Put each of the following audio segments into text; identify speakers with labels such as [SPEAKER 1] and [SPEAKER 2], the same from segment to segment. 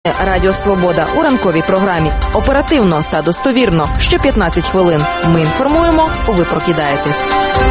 [SPEAKER 1] Радіо Свобода у ранковій програмі. Оперативно та достовірно. Що 15 хвилин. Ми інформуємо, ви прокидаєтесь.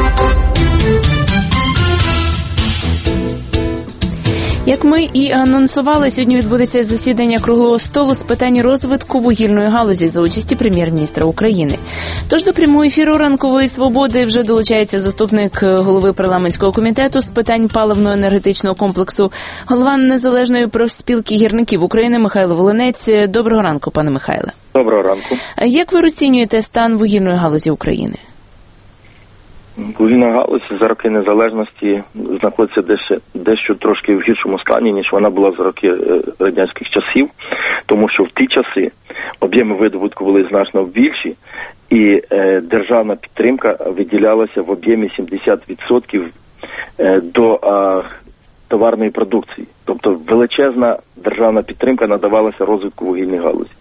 [SPEAKER 2] Як ми і анонсували, сьогодні відбудеться засідання круглого столу з питань розвитку вугільної галузі за участі прем'єр-міністра України. Тож до прямого ефіру ранкової свободи вже долучається заступник голови парламентського комітету з питань паливно-енергетичного комплексу, голова Незалежної профспілки гірників України Михайло Волинець. Доброго ранку, пане Михайле.
[SPEAKER 3] Доброго ранку.
[SPEAKER 2] Як ви розцінюєте стан вугільної галузі України?
[SPEAKER 3] Вугільна галузь за роки незалежності знаходиться дещо трошки в гіршому стані, ніж вона була за роки радянських часів, тому що в ті часи об'єми видобутку були значно більші, і державна підтримка виділялася в об'ємі 70% до товарної продукції. Тобто величезна державна підтримка надавалася розвитку вугільної галузі.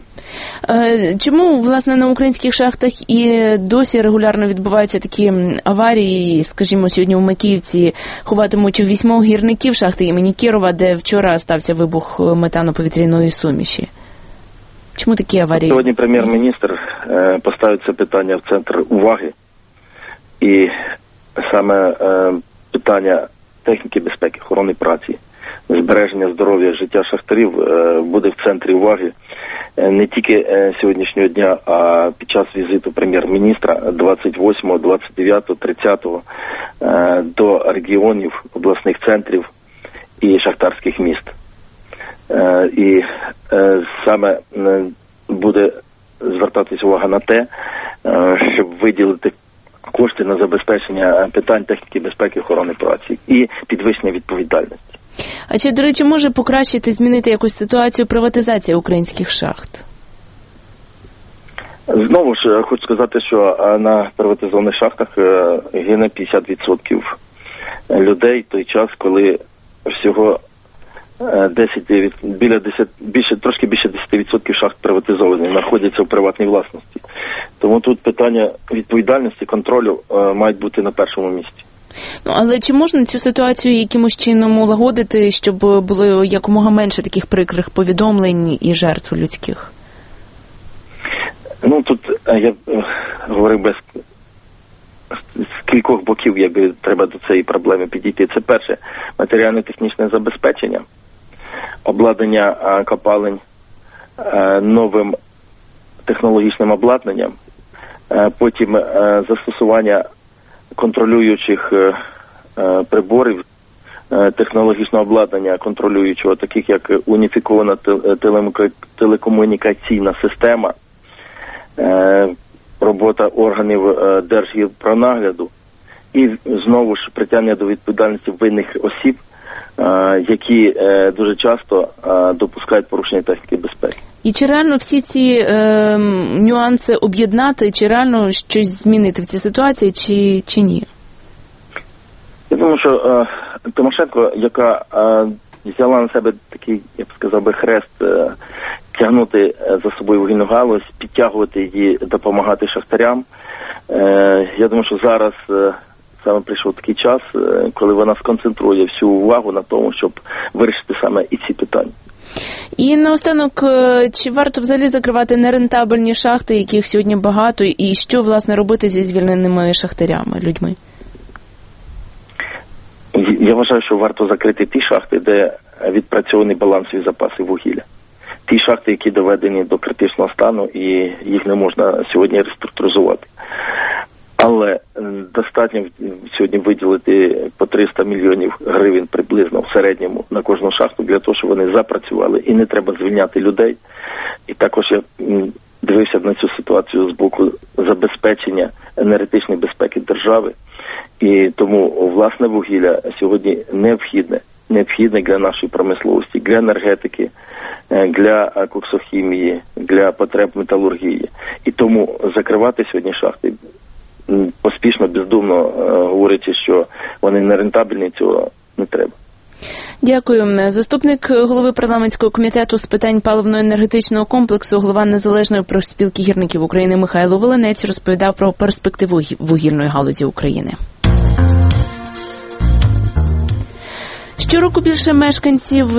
[SPEAKER 2] Чому, власне, на українських шахтах і досі регулярно відбуваються такі аварії? Скажімо, сьогодні у Макіївці ховатимуть 8 гірників шахти імені Кірова, де вчора стався вибух метаноповітряної суміші. Чому такі аварії?
[SPEAKER 3] Сьогодні прем'єр-міністр поставив це питання в центр уваги. І саме питання техніки безпеки, охорони праці, збереження здоров'я, життя шахтарів буде в центрі уваги не тільки сьогоднішнього дня, а під час візиту прем'єр-міністра 28, 29, 30 до регіонів, обласних центрів і шахтарських міст. І саме буде звертатись увага на те, щоб виділити кошти на забезпечення питань техніки безпеки, охорони праці і підвищення відповідальності.
[SPEAKER 2] А чи, до речі, може покращити, змінити якусь ситуацію приватизації українських шахт?
[SPEAKER 3] Знову ж хочу сказати, що на приватизованих шахтах гине 50% людей в той час, коли всього трошки більше 10% шахт приватизовані, знаходяться в приватній власності. Тому тут питання відповідальності, контролю мають бути на першому місці.
[SPEAKER 2] Але чи можна цю ситуацію якимось чином улагодити, щоб було якомога менше таких прикрих повідомлень і жертв людських?
[SPEAKER 3] Тут я говорив з кількох боків, якби треба до цієї проблеми підійти. Це перше, матеріально-технічне забезпечення, обладнання копалень новим технологічним обладнанням, потім застосування контролюючих приборів, технологічного обладнання контролюючого, таких як уніфікована телекомунікаційна система, робота органів Держгірпронагляду і знову ж притягнення до відповідальності винних осіб, які дуже часто допускають порушення техніки безпеки.
[SPEAKER 2] І чи реально всі ці нюанси об'єднати, чи реально щось змінити в цій ситуації, чи ні?
[SPEAKER 3] Я думаю, що Тимошенко, яка взяла на себе такий, я б сказав би, хрест, тягнути за собою вугільну галузь, підтягувати її, допомагати шахтарям. Я думаю, що зараз саме прийшов такий час, коли вона сконцентрує всю увагу на тому, щоб вирішити саме і ці питання.
[SPEAKER 2] І наостанок, чи варто взагалі закривати нерентабельні шахти, яких сьогодні багато, і що, власне, робити зі звільненими шахтарями, людьми?
[SPEAKER 3] Я вважаю, що варто закрити ті шахти, де відпрацьовані балансові запаси вугілля. Ті шахти, які доведені до критичного стану, і їх не можна сьогодні реструктуризувати. Але достатньо сьогодні виділити по 300 мільйонів гривень приблизно в середньому на кожну шахту для того, щоб вони запрацювали. І не треба звільняти людей. І також я дивився на цю ситуацію з боку забезпечення енергетичної безпеки держави. І тому власне вугілля сьогодні необхідне для нашої промисловості, для енергетики, для коксохімії, для потреб металургії. І тому закривати сьогодні шахти поспішно, бездумно говорячи, що вони нерентабельні, цього не треба.
[SPEAKER 2] Дякую. Заступник голови парламентського комітету з питань паливно-енергетичного комплексу, голова Незалежної профспілки гірників України Михайло Волинець розповідав про перспективу вугільної галузі України. Щороку більше мешканців